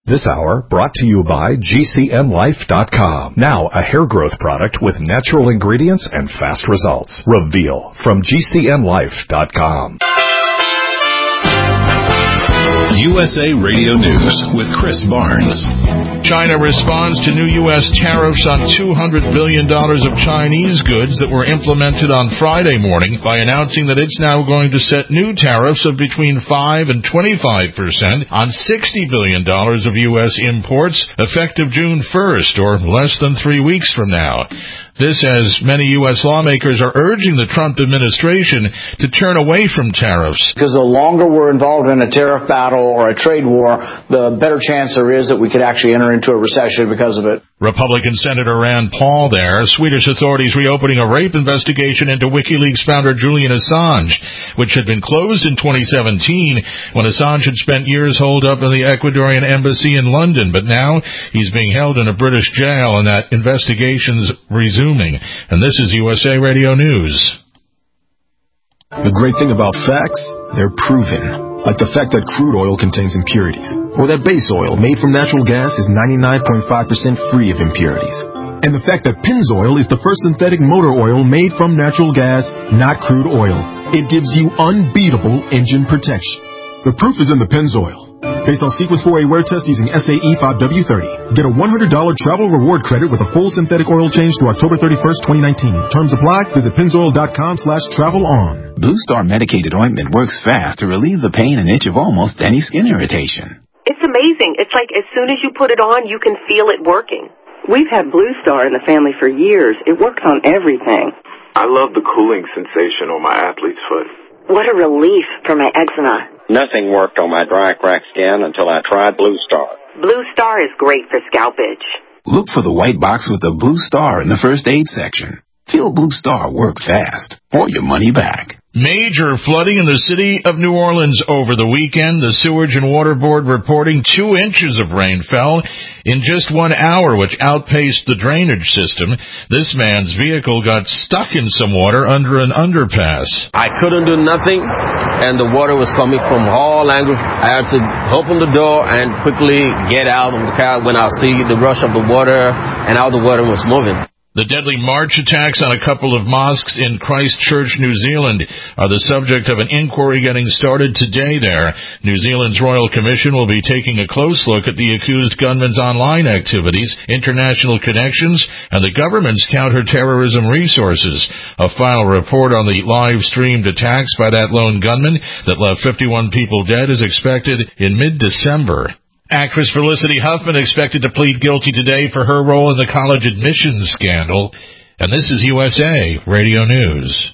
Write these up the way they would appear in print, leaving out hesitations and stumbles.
This hour brought to you by GCNlife.com. Now a hair growth product with natural ingredients and fast results. Reveal from GCNlife.com. USA Radio News with Chris Barnes. China responds to new U.S. tariffs on $200 billion of Chinese goods that were implemented on Friday morning by announcing that it's now going to set new tariffs of between 5 and 25% on $60 billion of U.S. imports effective June 1st, or less than 3 weeks from now. This as many U.S. lawmakers are urging the Trump administration to turn away from tariffs. Because the longer we're involved in a tariff battle or a trade war, the better chance there is that we could actually enter into a recession because of it. Republican Senator Rand Paul there. Swedish authorities reopening a rape investigation into WikiLeaks founder Julian Assange, which had been closed in 2017 when Assange had spent years holed up in the Ecuadorian embassy in London. But now he's being held in a British jail and that investigation's resuming. And this is USA Radio News. The great thing about facts, they're proven. Like the fact that crude oil contains impurities, or that base oil made from natural gas is 99.5% free of impurities. And the fact that Pennzoil is the first synthetic motor oil made from natural gas, not crude oil. It gives you unbeatable engine protection. The proof is in the Pennzoil. Based on Sequence 4A wear test using SAE 5W30. Get a $100 travel reward credit with a full synthetic oil change through October 31st, 2019. Terms apply. Visit Pennzoil.com/travel-on. Blue Star medicated ointment works fast to relieve the pain and itch of almost any skin irritation. It's amazing. It's like as soon as you put it on, you can feel it working. We've had Blue Star in the family for years. It works on everything. I love the cooling sensation on my athlete's foot. What a relief for my eczema. Nothing worked on my dry, cracked skin until I tried Blue Star. Blue Star is great for scalp itch. Look for the white box with the Blue Star in the first aid section. Feel Blue Star work fast, or your money back. Major flooding in the city of New Orleans over the weekend. The Sewage and Water Board reporting 2 inches of rain fell in just 1 hour, which outpaced the drainage system. This man's vehicle got stuck in some water under an underpass. I couldn't do nothing, and the water was coming from all angles. I had to open the door and quickly get out of the car when I see the rush of the water and how the water was moving. The deadly March attacks on a couple of mosques in Christchurch, New Zealand, are the subject of an inquiry getting started today there. New Zealand's Royal Commission will be taking a close look at the accused gunman's online activities, international connections, and the government's counter-terrorism resources. A final report on the live-streamed attacks by that lone gunman that left 51 people dead is expected in mid-December. Actress Felicity Huffman expected to plead guilty today for her role in the college admissions scandal. And this is USA Radio News.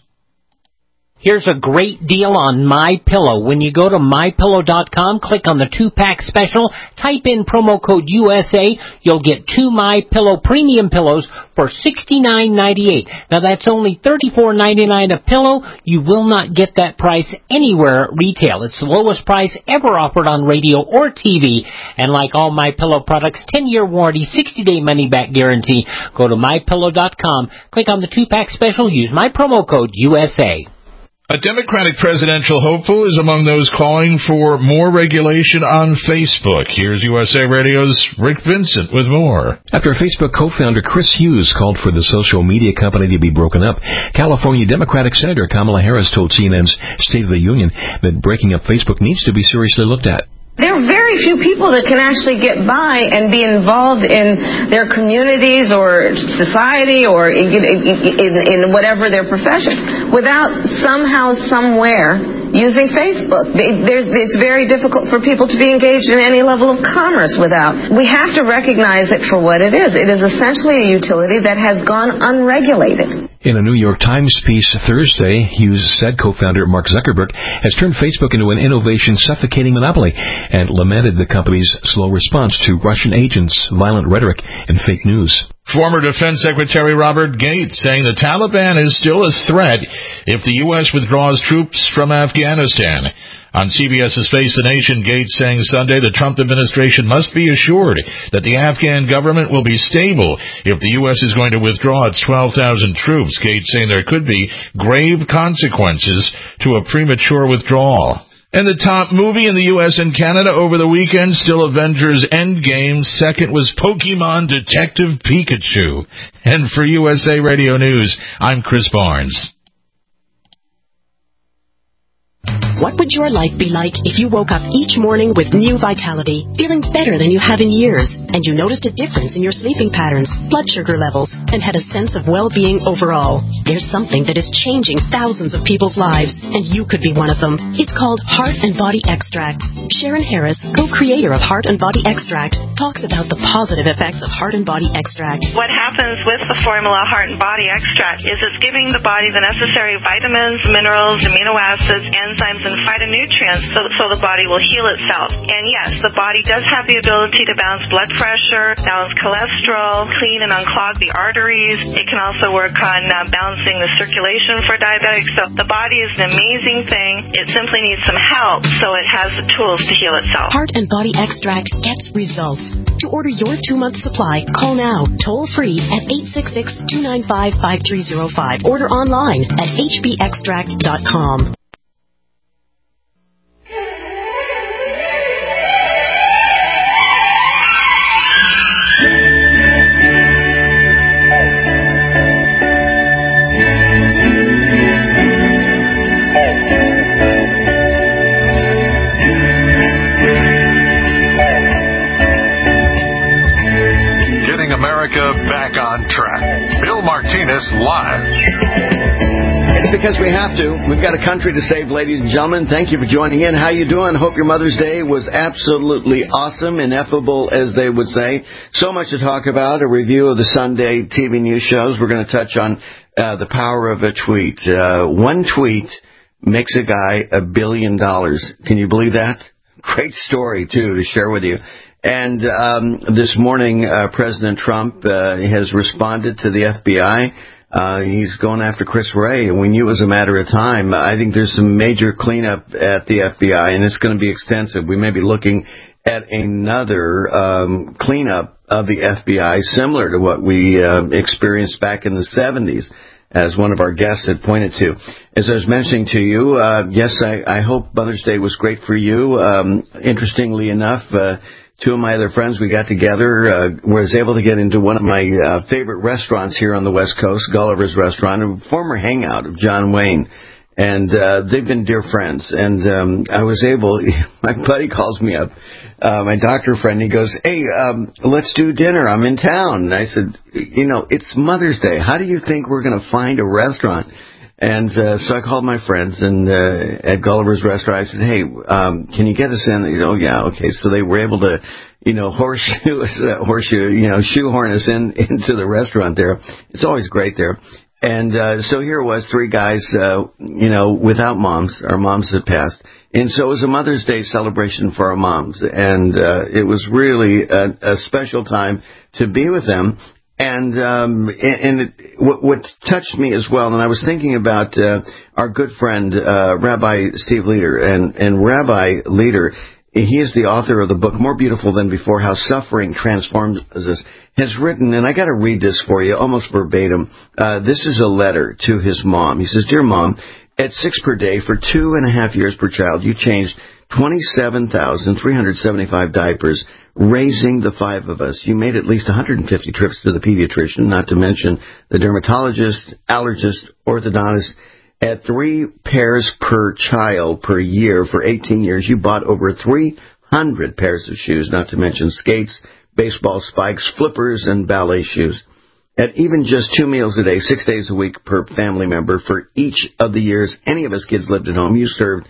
Here's a great deal on MyPillow. When you go to MyPillow.com, click on the 2-pack special, type in promo code USA, you'll get 2 MyPillow premium pillows for $69.98. Now that's only $34.99 a pillow. You will not get that price anywhere at retail. It's the lowest price ever offered on radio or TV. And like all MyPillow products, 10-year warranty, 60-day money-back guarantee. Go to MyPillow.com, click on the 2-pack special, use my promo code USA. A Democratic presidential hopeful is among those calling for more regulation on Facebook. Here's USA Radio's Rick Vincent with more. After Facebook co-founder Chris Hughes called for the social media company to be broken up, California Democratic Senator Kamala Harris told CNN's State of the Union that breaking up Facebook needs to be seriously looked at. There are very few people that can actually get by and be involved in their communities or society or in whatever their profession without somehow, somewhere using Facebook. It's very difficult for people to be engaged in any level of commerce without. We have to recognize it for what it is. It is essentially a utility that has gone unregulated. In a New York Times piece Thursday, Hughes said co-founder Mark Zuckerberg has turned Facebook into an innovation-suffocating monopoly and lamented the company's slow response to Russian agents, violent rhetoric, and fake news. Former Defense Secretary Robert Gates saying the Taliban is still a threat if the U.S. withdraws troops from Afghanistan. On CBS's Face the Nation, Gates saying Sunday the Trump administration must be assured that the Afghan government will be stable if the U.S. is going to withdraw its 12,000 troops. Gates saying there could be grave consequences to a premature withdrawal. And the top movie in the U.S. and Canada over the weekend, still Avengers Endgame. Second was Pokemon Detective Pikachu. And for USA Radio News, I'm Chris Barnes. What would your life be like if you woke up each morning with new vitality, feeling better than you have in years, and you noticed a difference in your sleeping patterns, blood sugar levels, and had a sense of well-being overall? There's something that is changing thousands of people's lives, and you could be one of them. It's called Heart and Body Extract. Sharon Harris, co-creator of Heart and Body Extract, talks about the positive effects of Heart and Body Extract. What happens with the formula Heart and Body Extract is it's giving the body the necessary vitamins, minerals, amino acids, enzymes, and phytonutrients so the body will heal itself. And yes, the body does have the ability to balance blood pressure, balance cholesterol, clean and unclog the arteries. It can also work on balancing the circulation for diabetics. So the body is an amazing thing. It simply needs some help so it has the tools to heal itself. Heart and Body Extract gets results. To order your 2-month supply, call now, toll free at 866-295-5305. Order online at hbextract.com. Back on track. Bill Martinez live. It's because we have to. We've got a country to save, ladies and gentlemen. Thank you for joining in. How you doing? Hope your Mother's Day was absolutely awesome, ineffable, as they would say. So much to talk about. A review of the Sunday TV news shows. We're going to touch on the power of a tweet. One tweet makes a guy $1 billion. Can you believe that? Great story, too, to share with you. And this morning, President Trump has responded to the FBI. He's going after Chris Wray, and we knew it was a matter of time. I think there's some major cleanup at the FBI, and it's going to be extensive. We may be looking at another cleanup of the FBI, similar to what we experienced back in the 70s, as one of our guests had pointed to. As I was mentioning to you, yes, I hope Mother's Day was great for you. Interestingly enough, two of my other friends, we got together, was able to get into one of my favorite restaurants here on the West Coast, Gulliver's Restaurant, a former hangout of John Wayne. And they've been dear friends. And I was able, my buddy calls me up, my doctor friend, he goes, hey, let's do dinner. I'm in town. And I said, you know, it's Mother's Day. How do you think we're going to find a restaurant? And so I called my friends and at Gulliver's Restaurant. I said, hey, can you get us in? He said, oh, yeah, okay. So they were able to, shoehorn us into the restaurant there. It's always great there. And so here it was, three guys, without moms. Our moms had passed. And so it was a Mother's Day celebration for our moms. And it was really a special time to be with them. And what touched me as well, and I was thinking about our good friend, Rabbi Steve Leder. And Rabbi Leder, he is the author of the book, More Beautiful Than Before, How Suffering Transforms Us, has written, and I got to read this for you, almost verbatim. This is a letter to his mom. He says, Dear Mom, at 6 per day for 2.5 years per child, you changed 27,375 diapers, raising the 5 of us. You made at least 150 trips to the pediatrician, not to mention the dermatologist, allergist, orthodontist. At 3 pairs per child per year for 18 years, you bought over 300 pairs of shoes, not to mention skates, baseball spikes, flippers, and ballet shoes. At even just 2 meals a day, 6 days a week per family member for each of the years any of us kids lived at home, you served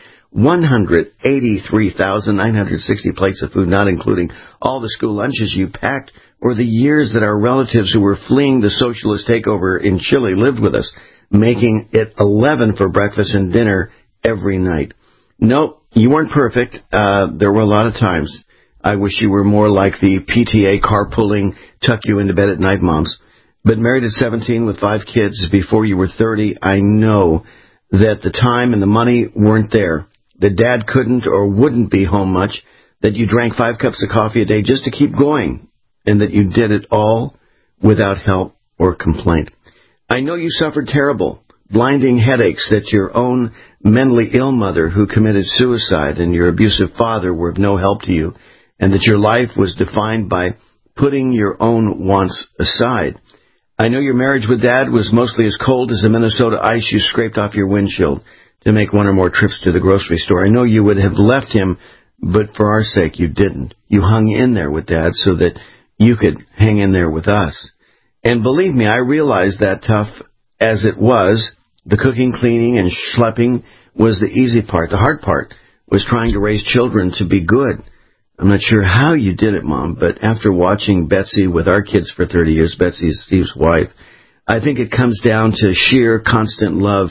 183,960 plates of food, not including all the school lunches you packed, or the years that our relatives who were fleeing the socialist takeover in Chile lived with us, making it 11 for breakfast and dinner every night. No, you weren't perfect. There were a lot of times I wish you were more like the PTA carpooling, tuck you into bed at night moms. But married at 17 with 5 kids before you were 30, I know that the time and the money weren't there. That Dad couldn't or wouldn't be home much, that you drank 5 cups of coffee a day just to keep going, and that you did it all without help or complaint. I know you suffered terrible, blinding headaches that your own mentally ill mother who committed suicide and your abusive father were of no help to you, and that your life was defined by putting your own wants aside. I know your marriage with Dad was mostly as cold as the Minnesota ice you scraped off your windshield to make one or more trips to the grocery store. I know you would have left him, but for our sake you didn't. You hung in there with Dad so that you could hang in there with us. And believe me, I realized that tough as it was, the cooking, cleaning, and schlepping was the easy part. The hard part was trying to raise children to be good. I'm not sure how you did it, Mom, but after watching Betsy with our kids for 30 years, Betsy is Steve's wife, I think it comes down to sheer constant love,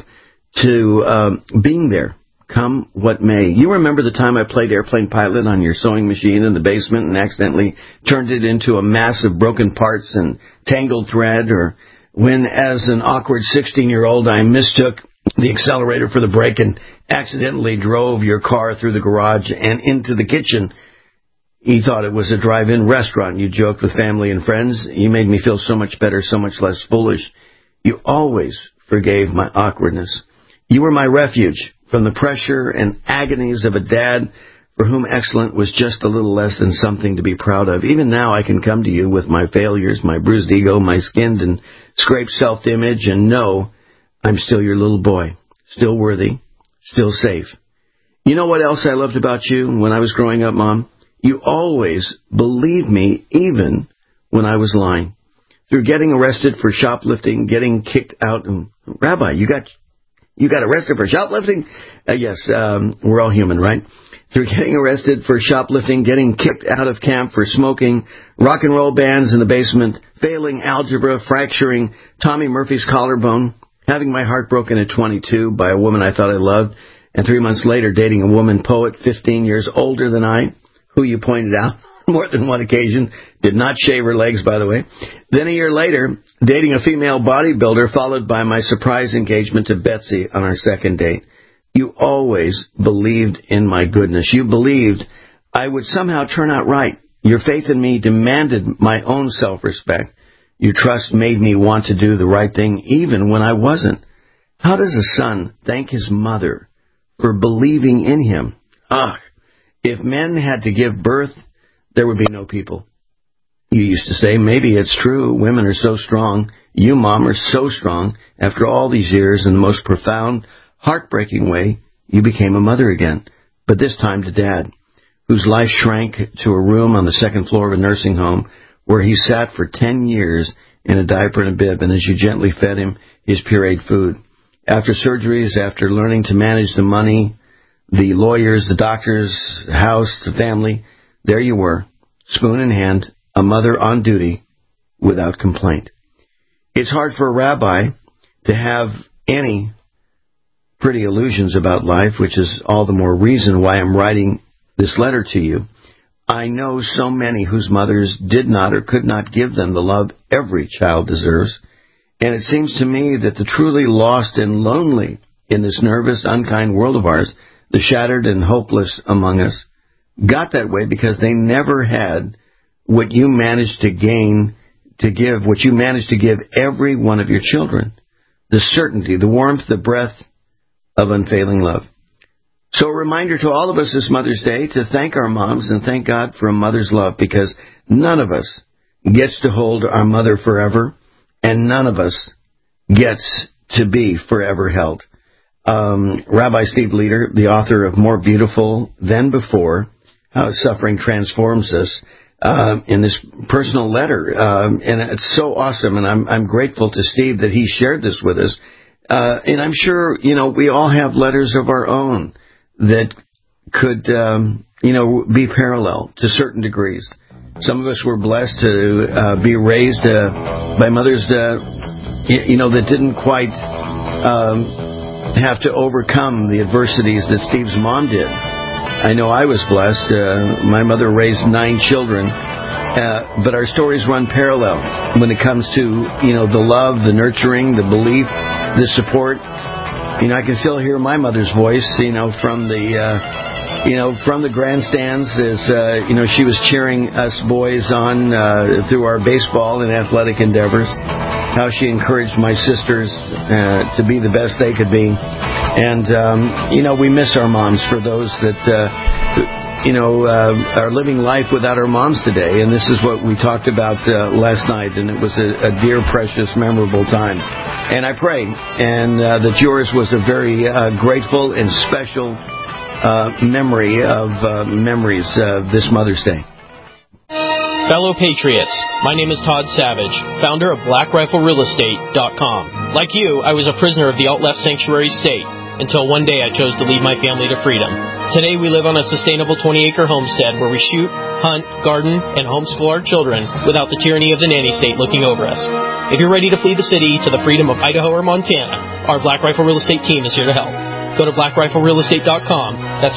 to being there, come what may. You remember the time I played airplane pilot on your sewing machine in the basement and accidentally turned it into a mass of broken parts and tangled thread, or when, as an awkward 16-year-old, I mistook the accelerator for the brake and accidentally drove your car through the garage and into the kitchen. You thought it was a drive-in restaurant. You joked with family and friends. You made me feel so much better, so much less foolish. You always forgave my awkwardness. You were my refuge from the pressure and agonies of a dad for whom excellent was just a little less than something to be proud of. Even now I can come to you with my failures, my bruised ego, my skinned and scraped self-image, and know I'm still your little boy, still worthy, still safe. You know what else I loved about you when I was growing up, Mom? You always believed me even when I was lying. Through getting arrested for shoplifting, getting kicked out, and Rabbi, you got arrested for shoplifting? Yes, we're all human, right? Through getting arrested for shoplifting, getting kicked out of camp for smoking, rock and roll bands in the basement, failing algebra, fracturing Tommy Murphy's collarbone, having my heart broken at 22 by a woman I thought I loved, and 3 months later dating a woman poet 15 years older than I, who you pointed out more than one occasion, did not shave her legs, by the way. Then a year later, dating a female bodybuilder, followed by my surprise engagement to Betsy on our second date. You always believed in my goodness. You believed I would somehow turn out right. Your faith in me demanded my own self-respect. Your trust made me want to do the right thing even when I wasn't. How does a son thank his mother for believing in him? If men had to give birth, there would be no people. You used to say, maybe it's true, women are so strong. You, Mom, are so strong. After all these years, in the most profound, heartbreaking way, you became a mother again, but this time to Dad, whose life shrank to a room on the second floor of a nursing home where he sat for 10 years in a diaper and a bib, and as you gently fed him his pureed food. After surgeries, after learning to manage the money, the lawyers, the doctors, the house, the family, there you were, spoon in hand, a mother on duty, without complaint. It's hard for a rabbi to have any pretty illusions about life, which is all the more reason why I'm writing this letter to you. I know so many whose mothers did not or could not give them the love every child deserves, and it seems to me that the truly lost and lonely in this nervous, unkind world of ours, the shattered and hopeless among us, got that way because they never had what you managed to give, what you managed to give every one of your children, the certainty, the warmth, the breath of unfailing love. So a reminder to all of us this Mother's Day to thank our moms and thank God for a mother's love, because none of us gets to hold our mother forever, and none of us gets to be forever held. Rabbi Steve Leder, the author of More Beautiful Than Before, How Suffering Transforms Us, in this personal letter, and it's so awesome, and I'm grateful to Steve that he shared this with us. And I'm sure, we all have letters of our own that could, be parallel to certain degrees. Some of us were blessed to be raised by mothers, that didn't quite have to overcome the adversities that Steve's mom did. I know I was blessed. My mother raised 9 children, but our stories run parallel when it comes to, the love, the nurturing, the belief, the support. I can still hear my mother's voice, from the grandstands as, she was cheering us boys on through our baseball and athletic endeavors, how she encouraged my sisters to be the best they could be. And, we miss our moms for those that, are living life without our moms today. And this is what we talked about last night, and it was a dear, precious, memorable time. And I pray that yours was a very grateful and special memory of memories this Mother's Day. Fellow Patriots, my name is Todd Savage, founder of BlackRifleRealEstate.com. Like you, I was a prisoner of the alt-left sanctuary state until one day I chose to lead my family to freedom. Today we live on a sustainable 20-acre homestead where we shoot, hunt, garden, and homeschool our children without the tyranny of the nanny state looking over us. If you're ready to flee the city to the freedom of Idaho or Montana, our Black Rifle Real Estate team is here to help. Go to BlackRifleRealEstate.com. That's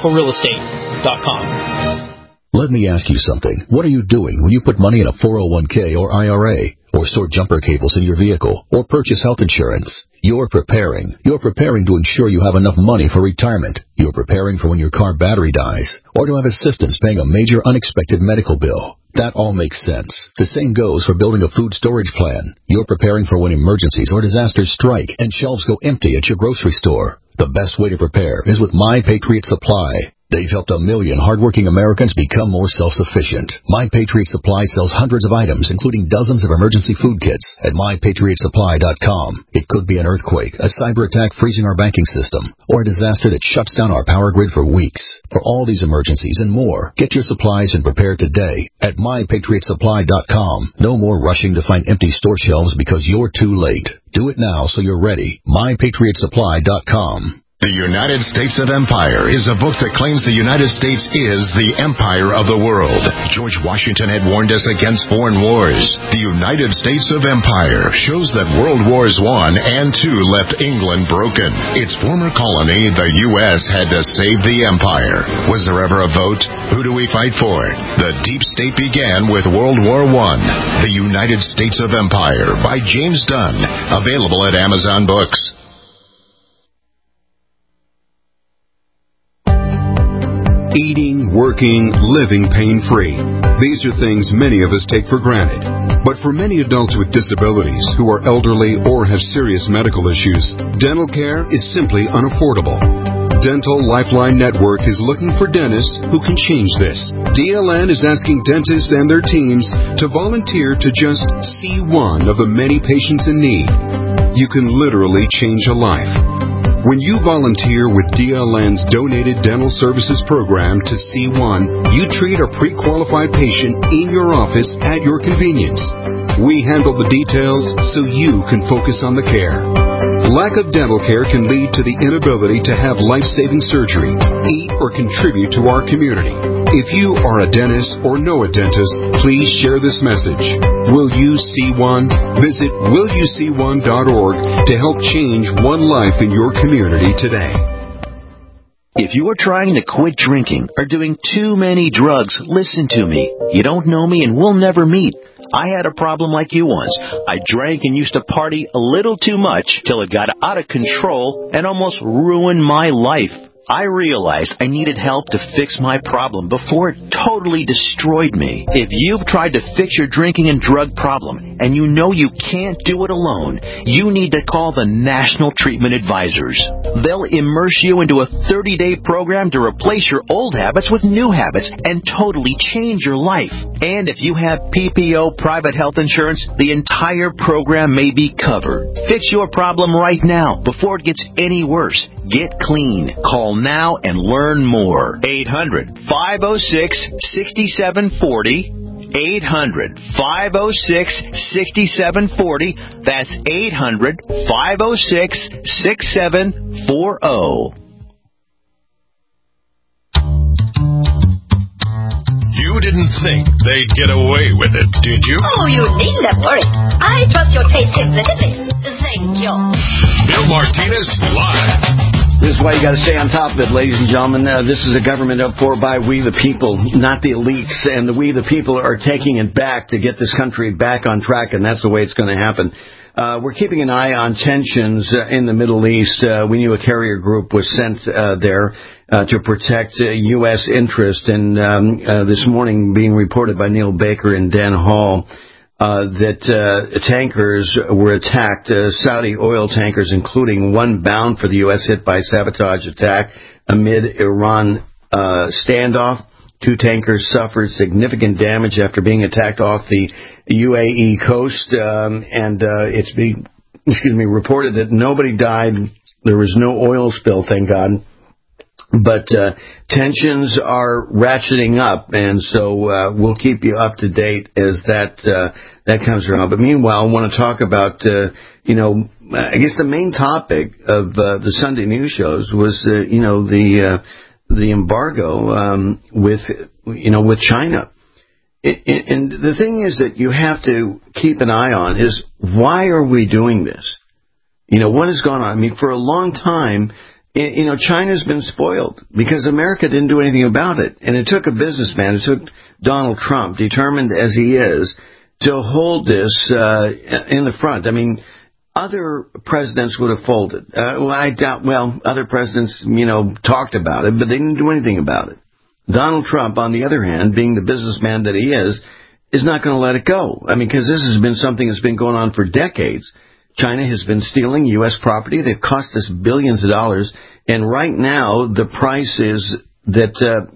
BlackRifleRealEstate.com. Let me ask you something. What are you doing when you put money in a 401k or IRA, or store jumper cables in your vehicle, or purchase health insurance? You're preparing. You're preparing to ensure you have enough money for retirement. You're preparing for when your car battery dies, or to have assistance paying a major unexpected medical bill. That all makes sense. The same goes for building a food storage plan. You're preparing for when emergencies or disasters strike and shelves go empty at your grocery store. The best way to prepare is with My Patriot Supply. They've helped 1 million hardworking Americans become more self-sufficient. My Patriot Supply sells hundreds of items, including dozens of emergency food kits at MyPatriotSupply.com. It could be an earthquake, a cyber attack freezing our banking system, or a disaster that shuts down our power grid for weeks. For all these emergencies and more, get your supplies and prepare today at MyPatriotSupply.com. No more rushing to find empty store shelves because you're too late. Do it now so you're ready. MyPatriotSupply.com. The United States of Empire is a book that claims the United States is the empire of the world. George Washington had warned us against foreign wars. The United States of Empire shows that World Wars I and II left England broken. Its former colony, the U.S., had to save the empire. Was there ever a vote? Who do we fight for? The deep state began with World War I. The United States of Empire by James Dunn. Available at Amazon Books. Eating, working, living pain-free. These are things many of us take for granted. But for many adults with disabilities who are elderly or have serious medical issues, dental care is simply unaffordable. Dental Lifeline Network is looking for dentists who can change this. DLN is asking dentists and their teams to volunteer to just see one of the many patients in need. You can literally change a life. When you volunteer with DLN's Donated Dental Services Program to C1, you treat a pre-qualified patient in your office at your convenience. We handle the details so you can focus on the care. Lack of dental care can lead to the inability to have life-saving surgery, eat, or contribute to our community. If you are a dentist or know a dentist, please share this message. Will you see one? Visit willyouseeone.org to help change one life in your community today. If you are trying to quit drinking or doing too many drugs, listen to me. You don't know me and we'll never meet. I had a problem like you once. I drank and used to party a little too much till it got out of control and almost ruined my life. I realized I needed help to fix my problem before it totally destroyed me. If you've tried to fix your drinking and drug problem and you know you can't do it alone, you need to call the National Treatment Advisors. They'll immerse you into a 30-day program to replace your old habits with new habits and totally change your life. And if you have PPO private health insurance, the entire program may be covered. Fix your problem right now before it gets any worse. Get clean. Call now and learn more. 800-506-6740. 800-506-6740. That's 800-506-6740. You didn't think they'd get away with it, did you? Oh, you needn't worry. I trust your taste implicitly. Thank you. Bill Martinez live. This is why you got to stay on top of it, ladies and gentlemen. This is a government up for by we the people, not the elites. And the we the people are taking it back to get this country back on track, and that's the way it's going to happen. We're keeping an eye on tensions in the Middle East. We knew a carrier group was sent there to protect U.S. interest. And this morning, being reported by Neil Baker and Dan Hall, that tankers were attacked, Saudi oil tankers, including one bound for the U.S., hit by sabotage attack amid Iran standoff. 2 tankers suffered significant damage after being attacked off the UAE coast, and it's being reported that nobody died. There was no oil spill, thank God. But tensions are ratcheting up, and so we'll keep you up to date as that comes around. But meanwhile, I want to talk about, I guess the main topic of the Sunday news shows was, the embargo with China. And the thing is that you have to keep an eye on is, why are we doing this? What has gone on? I mean, for a long time, China's been spoiled because America didn't do anything about it. And it took a businessman, it took Donald Trump, determined as he is, to hold this in the front. I mean, other presidents would have folded. I doubt, other presidents, talked about it, but they didn't do anything about it. Donald Trump, on the other hand, being the businessman that he is not going to let it go. I mean, because this has been something that's been going on for decades. China has been stealing U.S. property. They've cost us billions of dollars. And right now, the price is that,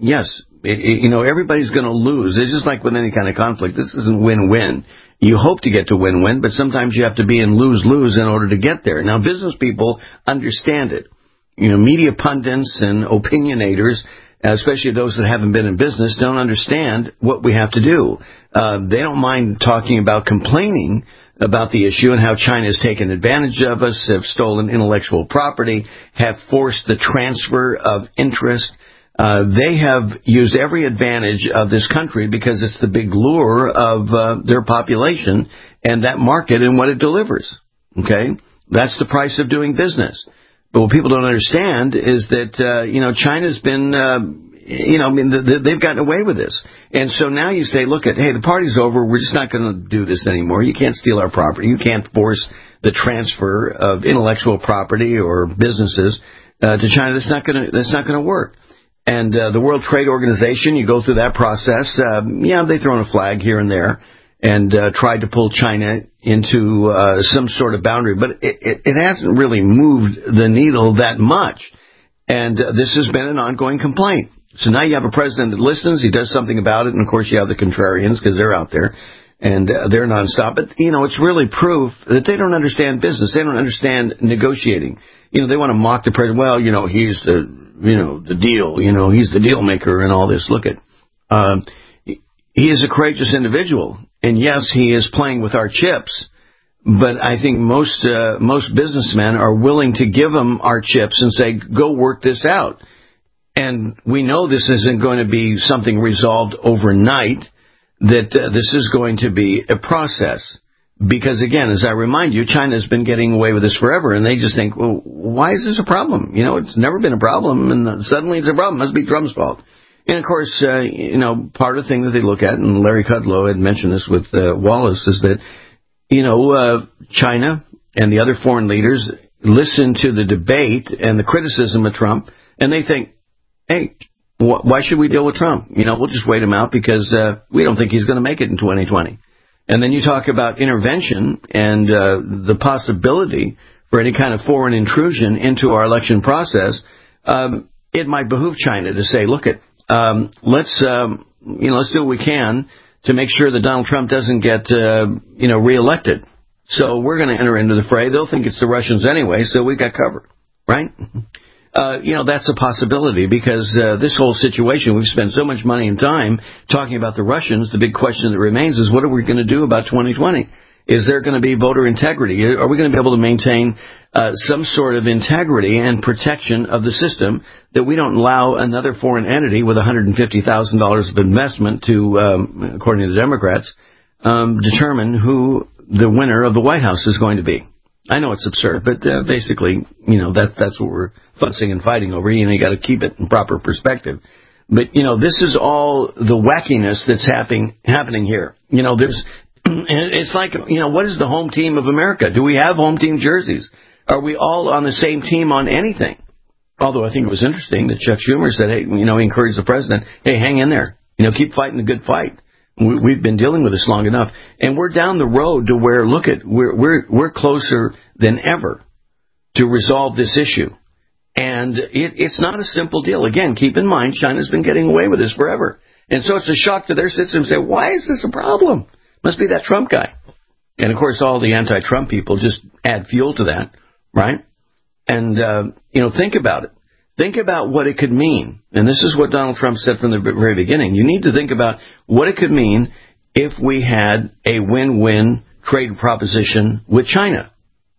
everybody's going to lose. It's just like with any kind of conflict. This isn't win-win. You hope to get to win-win, but sometimes you have to be in lose-lose in order to get there. Now, business people understand it. Media pundits and opinionators, especially those that haven't been in business, don't understand what we have to do. They don't mind talking about complaining about the issue and how China has taken advantage of us, have stolen intellectual property, have forced the transfer of interest. They have used every advantage of this country because it's the big lure of their population and that market and what it delivers. Okay? That's the price of doing business. But what people don't understand is that, China's been, they've gotten away with this. And so now you say, hey, the party's over. We're just not going to do this anymore. You can't steal our property. You can't force the transfer of intellectual property or businesses to China. That's not going to work. And the World Trade Organization, you go through that process. They've thrown a flag here and there and tried to pull China into some sort of boundary. But it hasn't really moved the needle that much. And this has been an ongoing complaint. So now you have a president that listens, he does something about it, and of course you have the contrarians because they're out there, and they're nonstop. But, it's really proof that they don't understand business. They don't understand negotiating. They want to mock the president. Well, he's the deal. He's the deal maker and all this. Look at, he is a courageous individual, and yes, he is playing with our chips. But I think most businessmen are willing to give him our chips and say, go work this out. And we know this isn't going to be something resolved overnight, that this is going to be a process. Because, again, as I remind you, China's been getting away with this forever, and they just think, well, why is this a problem? It's never been a problem, and suddenly it's a problem. It must be Trump's fault. And, of course, part of the thing that they look at, and Larry Kudlow had mentioned this with Wallace, is that, China and the other foreign leaders listen to the debate and the criticism of Trump, and they think, hey, why should we deal with Trump? We'll just wait him out because we don't think he's going to make it in 2020. And then you talk about intervention and the possibility for any kind of foreign intrusion into our election process. It might behoove China to say, let's do what we can to make sure that Donald Trump doesn't get reelected. So we're going to enter into the fray. They'll think it's the Russians anyway, so we got covered, right? That's a possibility because this whole situation, we've spent so much money and time talking about the Russians. The big question that remains is, what are we going to do about 2020? Is there going to be voter integrity? Are we going to be able to maintain some sort of integrity and protection of the system that we don't allow another foreign entity with $150,000 of investment to, according to the Democrats, determine who the winner of the White House is going to be? I know it's absurd, but basically, that's what we're fussing and fighting over. You got to keep it in proper perspective. But, this is all the wackiness that's happening here. It's like, what is the home team of America? Do we have home team jerseys? Are we all on the same team on anything? Although I think it was interesting that Chuck Schumer said, hey, he encouraged the president, hey, hang in there. Keep fighting the good fight. we've been dealing with this long enough, and we're down the road to where, we're closer than ever to resolve this issue. And it's not a simple deal. Again, keep in mind, China's been getting away with this forever. And so it's a shock to their system to say, why is this a problem? Must be that Trump guy. And, of course, all the anti-Trump people just add fuel to that, right? And, think about it. Think about what it could mean. And this is what Donald Trump said from the very beginning. You need to think about what it could mean if we had a win-win trade proposition with China.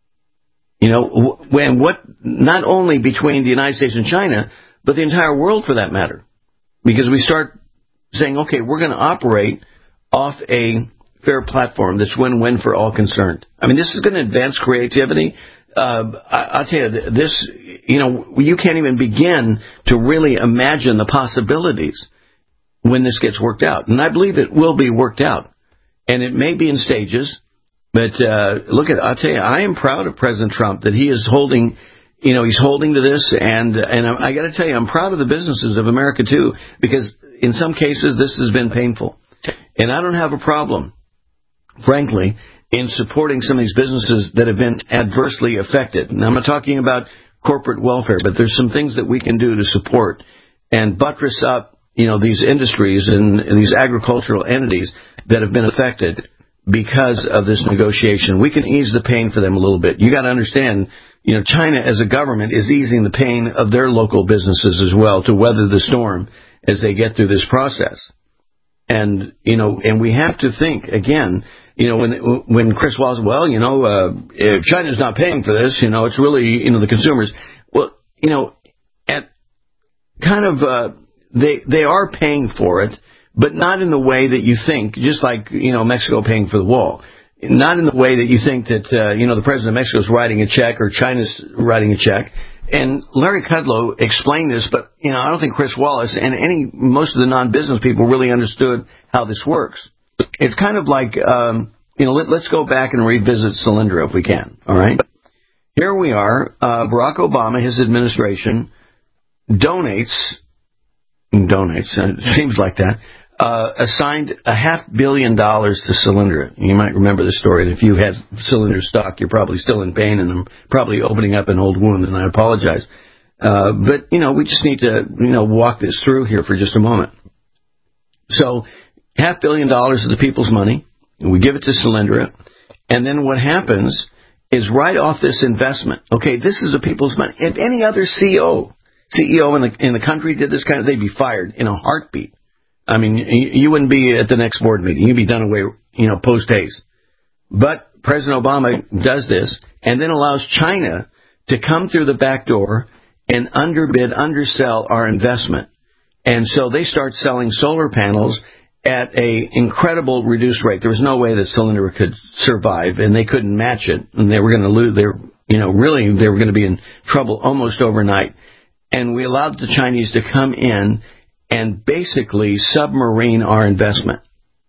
When not only between the United States and China, but the entire world for that matter. Because we start saying, okay, we're going to operate off a fair platform that's win-win for all concerned. I mean, this is going to advance creativity. I'll tell you, this, you can't even begin to really imagine the possibilities when this gets worked out. And I believe it will be worked out. And it may be in stages. But I'll tell you, I am proud of President Trump that he is holding, he's holding to this. And I got to tell you, I'm proud of the businesses of America, too, because in some cases this has been painful. And I don't have a problem, frankly, in supporting some of these businesses that have been adversely affected. And I'm not talking about corporate welfare, but there's some things that we can do to support and buttress up, these industries and these agricultural entities that have been affected because of this negotiation. We can ease the pain for them a little bit. You got to understand, China as a government is easing the pain of their local businesses as well to weather the storm as they get through this process. And, and we have to think, again, when Chris Wallace, if China's not paying for this, it's really, the consumers. Well, they are paying for it, but not in the way that you think, just like, Mexico paying for the wall. Not in the way that you think that, the president of Mexico is writing a check or China's writing a check. And Larry Kudlow explained this, but, I don't think Chris Wallace and most of the non-business people really understood how this works. It's kind of like, let's go back and revisit Solyndra if we can, all right? Here we are, Barack Obama, his administration, donates, it seems like that, assigned $500 million to Solyndra. You might remember the story. And if you had Solyndra stock, you're probably still in pain, and I'm probably opening up an old wound, and I apologize. But, we just need to, walk this through here for just a moment. So, $500 million is the people's money, and we give it to Solyndra, and then what happens is right off this investment, okay, this is the people's money. If any other CEO in the country did this they'd be fired in a heartbeat. I mean, you wouldn't be at the next board meeting. You'd be done away, post haste. But President Obama does this and then allows China to come through the back door and undersell our investment. And so they start selling solar panels at a incredible reduced rate. There was no way that Solyndra could survive, and they couldn't match it. And they were going to lose. They were going to be in trouble almost overnight. And we allowed the Chinese to come in and basically submarine our investment.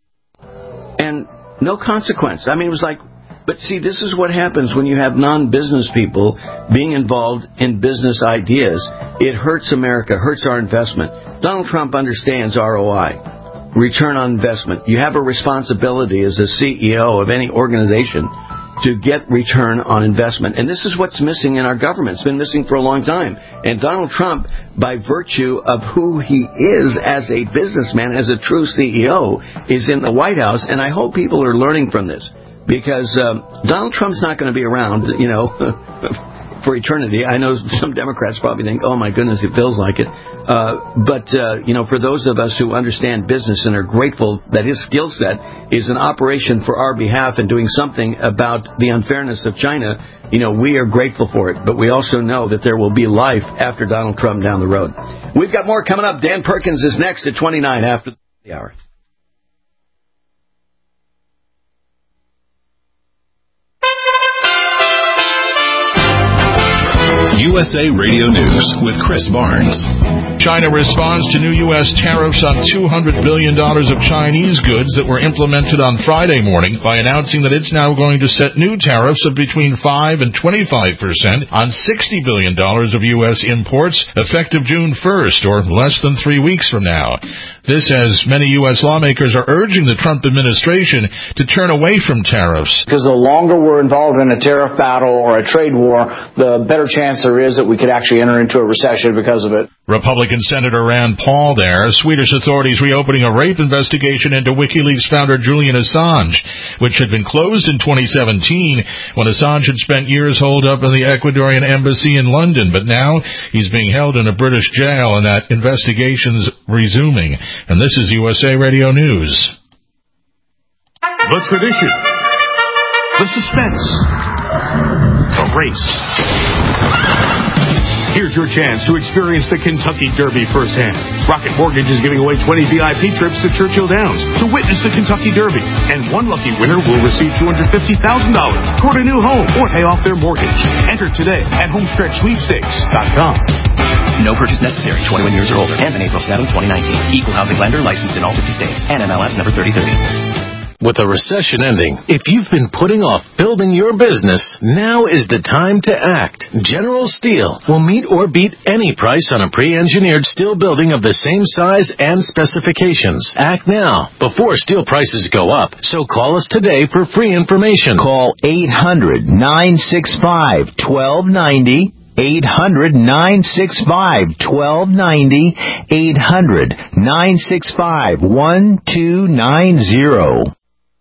And no consequence. I mean, it was like, but see, this is what happens when you have non-business people being involved in business ideas. It hurts America, hurts our investment. Donald Trump understands ROI, return on investment. You have a responsibility as a CEO of any organization to get return on investment. And this is what's missing in our government. It's been missing for a long time. And Donald Trump, by virtue of who he is as a businessman, as a true CEO, is in the White House. And I hope people are learning from this. Because Donald Trump's not going to be around, for eternity. I know some Democrats probably think, oh, my goodness, it feels like it. But for those of us who understand business and are grateful that his skill set is an operation for our behalf and doing something about the unfairness of China, we are grateful for it. But we also know that there will be life after Donald Trump down the road. We've got more coming up. Dan Perkins is next at 29 after the hour. USA Radio News with Chris Barnes. China responds to new U.S. tariffs on $200 billion of Chinese goods that were implemented on Friday morning by announcing that it's now going to set new tariffs of between 5 and 25% on $60 billion of U.S. imports effective June 1st, or less than 3 weeks from now. This as many U.S. lawmakers are urging the Trump administration to turn away from tariffs. Because the longer we're involved in a tariff battle or a trade war, the better chance there is that we could actually enter into a recession because of it. Republican Senator Rand Paul there. Swedish authorities reopening a rape investigation into WikiLeaks founder Julian Assange, which had been closed in 2017 when Assange had spent years holed up in the Ecuadorian embassy in London. But now he's being held in a British jail and that investigation's resuming. And this is USA Radio News. The tradition, the suspense, the race. Here's your chance to experience the Kentucky Derby firsthand. Rocket Mortgage is giving away 20 VIP trips to Churchill Downs to witness the Kentucky Derby. And one lucky winner will receive $250,000 toward a new home or pay off their mortgage. Enter today at homestretchsweepstakes.com. No purchase necessary. 21 years or older. Ends in April 7, 2019. Equal housing lender licensed in all 50 states. NMLS number 3030. With a recession ending, if you've been putting off building your business, now is the time to act. General Steel will meet or beat any price on a pre-engineered steel building of the same size and specifications. Act now, before steel prices go up. So call us today for free information. Call 800-965-1290. 800-965-1290. 800-965-1290.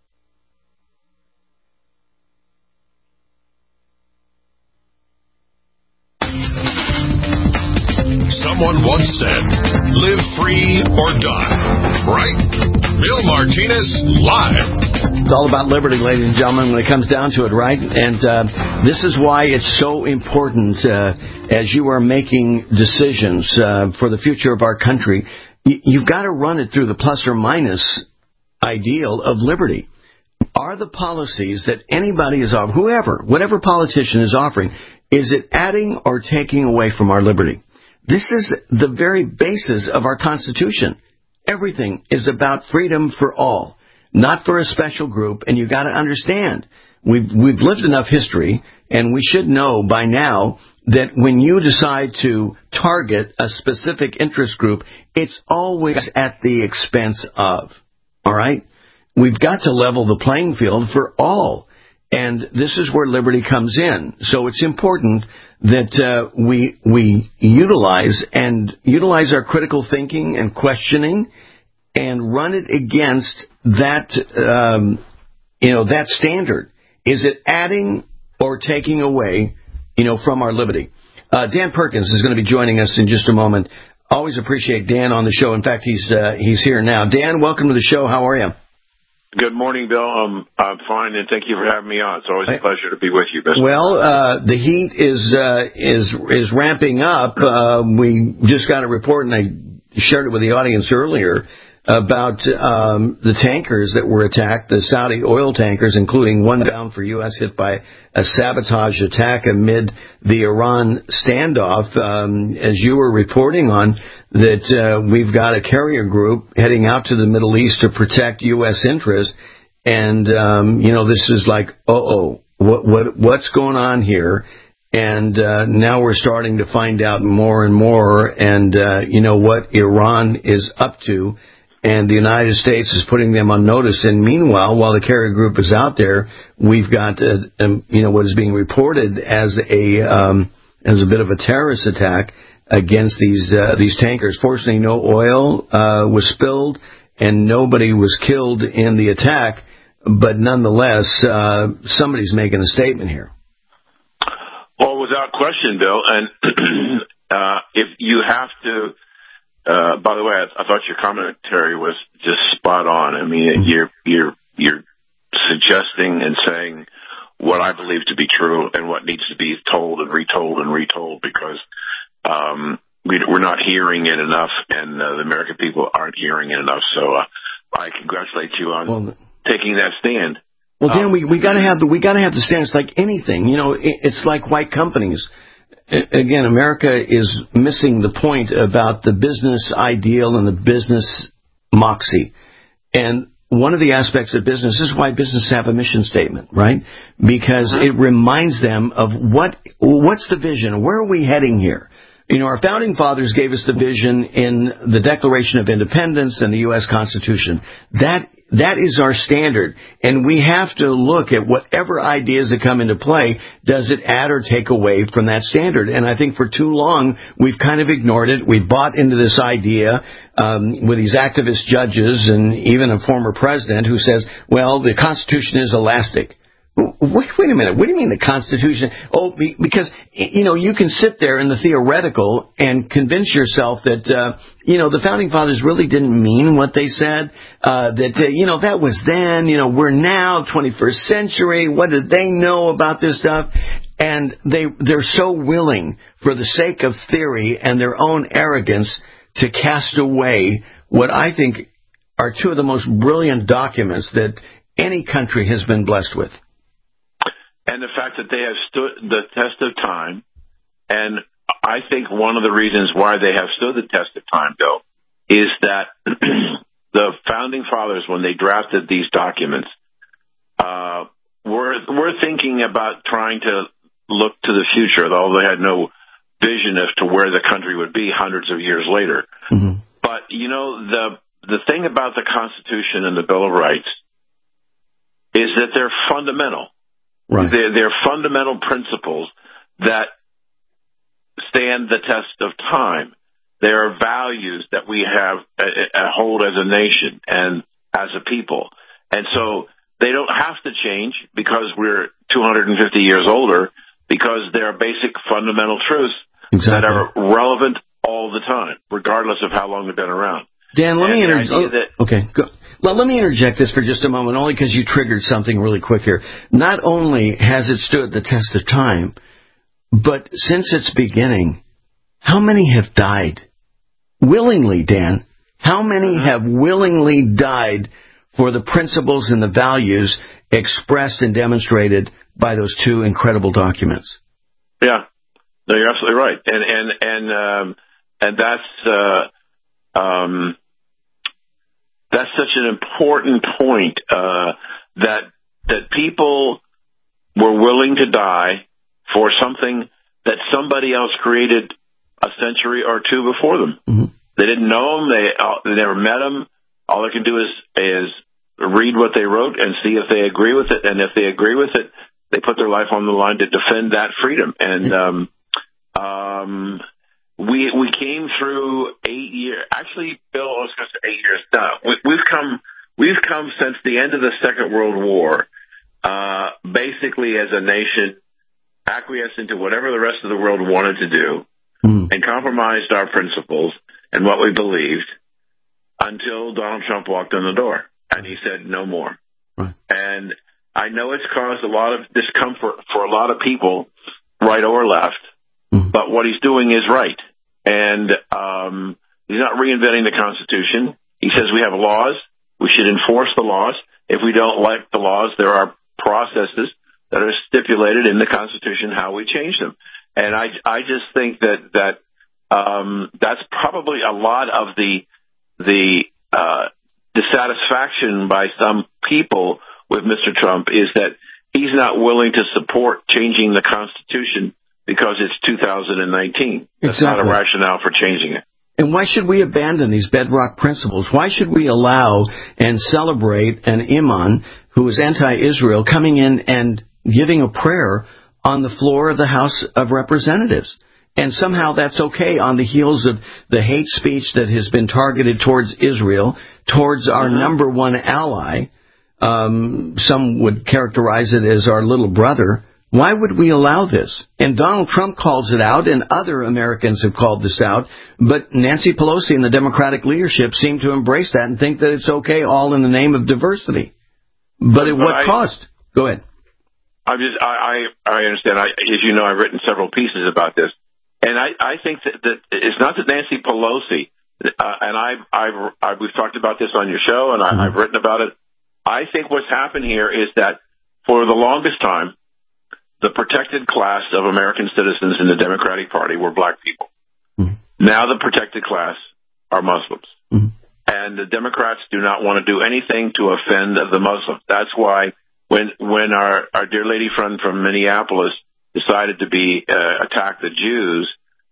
Someone once said, live free or die, right? Bill Martinez, live. It's all about liberty, ladies and gentlemen, when it comes down to it, right? And this is why it's so important as you are making decisions for the future of our country. You've got to run it through the plus or minus ideal of liberty. Are the policies that anybody is offering, whatever politician is offering, is it adding or taking away from our liberty? This is the very basis of our Constitution. Everything is about freedom for all, not for a special group. And you've got to understand, we've lived enough history, and we should know by now that when you decide to target a specific interest group, it's always at the expense of. All right? We've got to level the playing field for all. And this is where liberty comes in. So it's important that we utilize our critical thinking and questioning and run it against that that standard. Is it adding or taking away, from our liberty? Dan Perkins is going to be joining us in just a moment. Always appreciate Dan on the show. In fact, he's here now. Dan, welcome to the show. How are you? Good morning, Bill. I'm fine, and thank you for having me on. It's always a pleasure to be with you, Mr. Well, the heat is ramping up. We just got a report, and I shared it with the audience earlier, about the tankers that were attacked, the Saudi oil tankers, including one down for U.S. hit by a sabotage attack amid the Iran standoff. As you were reporting on, that we've got a carrier group heading out to the Middle East to protect U.S. interests, and this is like, what's going on here? And now we're starting to find out more and more, and what Iran is up to. And the United States is putting them on notice. And meanwhile, while the carrier group is out there, we've got, what is being reported as a bit of a terrorist attack against these tankers. Fortunately, no oil was spilled, and nobody was killed in the attack. But nonetheless, somebody's making a statement here. Well, without question, Bill. And if you have to. By the way, I thought your commentary was just spot on. I mean, you're suggesting and saying what I believe to be true and what needs to be told and retold because we're not hearing it enough, and the American people aren't hearing it enough. So I congratulate you on taking that stand. Well, Dan, we got to have the stand. It's like anything, it's like white companies. again, America is missing the point about the business ideal and the business moxie. And one of the aspects of business is why businesses have a mission statement, right? Because it reminds them of what's the vision? Where are we heading here? You know, our founding fathers gave us the vision in the Declaration of Independence and the U.S. Constitution. That is our standard, and we have to look at whatever ideas that come into play. Does it add or take away from that standard? And I think for too long we've kind of ignored it. We've bought into this idea with these activist judges and even a former president who says, well, the Constitution is elastic. Wait a minute. What do you mean the Constitution? Oh, because, you know, you can sit there in the theoretical and convince yourself that, the Founding Fathers really didn't mean what they said, that was then, we're now 21st century. What did they know about this stuff? And they're so willing, for the sake of theory and their own arrogance, to cast away what I think are two of the most brilliant documents that any country has been blessed with. And the fact that they have stood the test of time, and I think one of the reasons why they have stood the test of time, Bill, is that the Founding Fathers, when they drafted these documents, were thinking about trying to look to the future, although they had no vision as to where the country would be hundreds of years later. Mm-hmm. But, the thing about the Constitution and the Bill of Rights is that they're fundamental. Right. They're fundamental principles that stand the test of time. They are values that we have hold as a nation and as a people. And so they don't have to change because we're 250 years older, because they're basic fundamental truths that are relevant all the time, regardless of how long they've been around. Dan, let me interject this for just a moment, only because you triggered something really quick here. Not only has it stood the test of time, but since its beginning, how many have died willingly, Dan? How many have willingly died for the principles and the values expressed and demonstrated by those two incredible documents? Yeah, no, you're absolutely right, and that's such an important point, that people were willing to die for something that somebody else created a century or two before them. Mm-hmm. They didn't know them. They never met them. All they can do is read what they wrote and see if they agree with it. And if they agree with it, they put their life on the line to defend that freedom. And we came through 8 years. Actually, Bill, I was going to say 8 years. No, we've come since the end of the Second World War, basically as a nation, acquiesced into whatever the rest of the world wanted to do, and compromised our principles and what we believed until Donald Trump walked in the door and he said no more. Right. And I know it's caused a lot of discomfort for a lot of people, right or left, but what he's doing is right. And he's not reinventing the Constitution. He says we have laws. We should enforce the laws. If we don't like the laws, there are processes that are stipulated in the Constitution how we change them. And I just think that that's probably a lot of the dissatisfaction by some people with Mr. Trump, is that he's not willing to support changing the Constitution because it's 2019. That's not a rationale for changing it. And why should we abandon these bedrock principles? Why should we allow and celebrate an imam who is anti-Israel coming in and giving a prayer on the floor of the House of Representatives? And somehow that's okay on the heels of the hate speech that has been targeted towards Israel, towards our number one ally. Some would characterize it as our little brother. Why would we allow this? And Donald Trump calls it out, and other Americans have called this out, but Nancy Pelosi and the Democratic leadership seem to embrace that and think that it's okay, all in the name of diversity. But at what cost? Go ahead. I understand. As you know, I've written several pieces about this. And I think that it's not that Nancy Pelosi, and we've talked about this on your show, and I've written about it. I think what's happened here is that for the longest time, the protected class of American citizens in the Democratic Party were black people. Mm-hmm. Now the protected class are Muslims. Mm-hmm. And the Democrats do not want to do anything to offend the Muslims. That's why when our dear lady friend from Minneapolis decided to attack the Jews,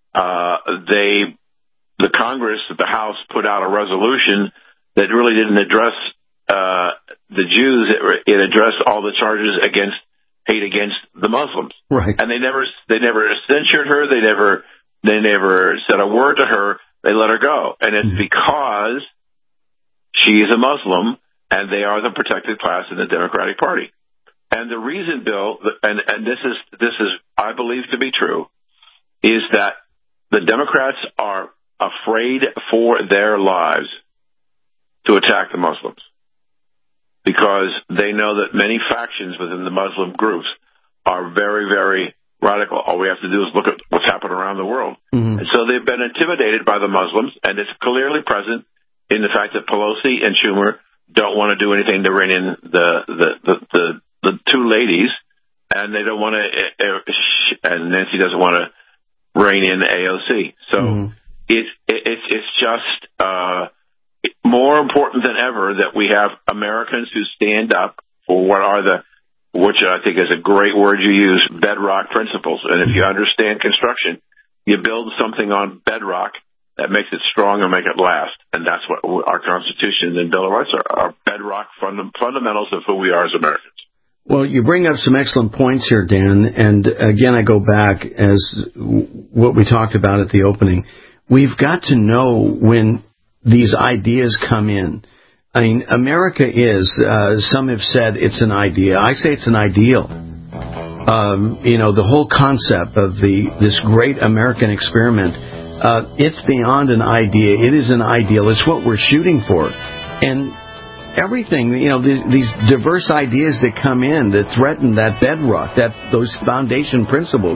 the Congress, the House, put out a resolution that really didn't address the Jews. It addressed all the charges against hate against the Muslims. Right. And they never censured her. They never said a word to her. They let her go. And it's because she is a Muslim and they are the protected class in the Democratic Party. And the reason, Bill, and this is I believe to be true, is that the Democrats are afraid for their lives to attack the Muslims, because they know that many factions within the Muslim groups are very, very radical. All we have to do is look at what's happened around the world. Mm-hmm. And so they've been intimidated by the Muslims, and it's clearly present in the fact that Pelosi and Schumer don't want to do anything to rein in the two ladies, and they don't want to, and Nancy doesn't want to rein in AOC. So it's just more important than ever that we have Americans who stand up for which I think is a great word you use, bedrock principles. And if you understand construction, you build something on bedrock that makes it strong and make it last. And that's what our Constitution and Bill of Rights are bedrock fundamentals of who we are as Americans. Well, you bring up some excellent points here, Dan. And again, I go back as what we talked about at the opening. We've got to know when these ideas come in. I mean, America is, some have said it's an idea. I say it's an ideal. The whole concept of this great American experiment, it's beyond an idea. It is an ideal. It's what we're shooting for. And everything, these diverse ideas that come in that threaten that bedrock, those foundation principles.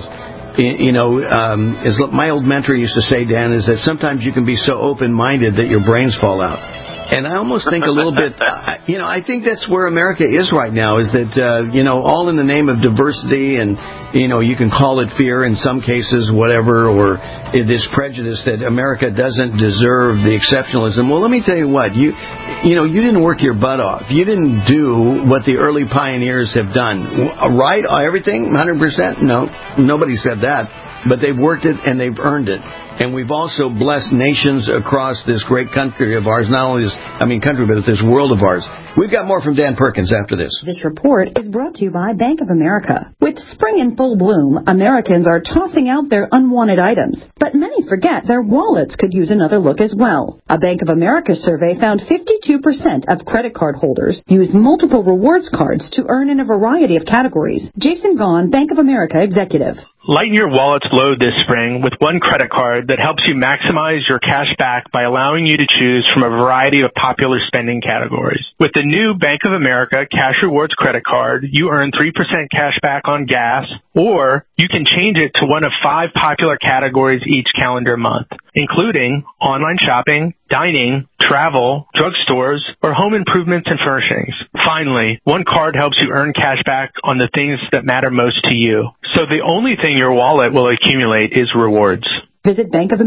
As my old mentor used to say, Dan, is that sometimes you can be so open-minded that your brains fall out. And I almost think a little bit, I think that's where America is right now, is that, all in the name of diversity and, you can call it fear in some cases, whatever, or this prejudice that America doesn't deserve the exceptionalism. Well, let me tell you what, you didn't work your butt off. You didn't do what the early pioneers have done. Right? Everything? 100%? No, nobody said that. But they've worked it and they've earned it. And we've also blessed nations across this great country of ours, not only country, but this world of ours. We've got more from Dan Perkins after this. This report is brought to you by Bank of America. With spring in full bloom, Americans are tossing out their unwanted items. But many forget their wallets could use another look as well. A Bank of America survey found 52% of credit card holders use multiple rewards cards to earn in a variety of categories. Jason Vaughn, Bank of America executive. Lighten your wallet's load this spring with one credit card that helps you maximize your cash back by allowing you to choose from a variety of popular spending categories. With the new Bank of America Cash Rewards credit card, you earn 3% cash back on gas, or you can change it to one of 5 popular categories each calendar month, including online shopping, dining, travel, drugstores, or home improvements and furnishings. Finally, one card helps you earn cash back on the things that matter most to you. So the only thing your wallet will accumulate is rewards. Visit